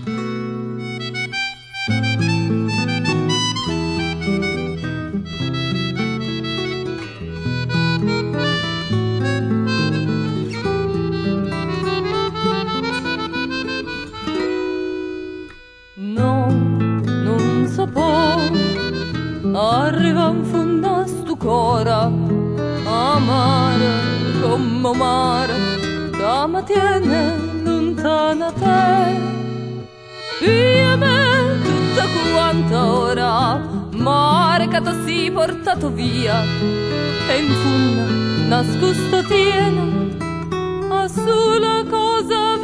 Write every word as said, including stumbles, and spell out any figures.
Arriva un fondo a stu cora, amare come mare, che mi tiene lontana te. Via me tutta quanta ora, mare che ti si portato via, e in fondo nascosto tiene a sola cosa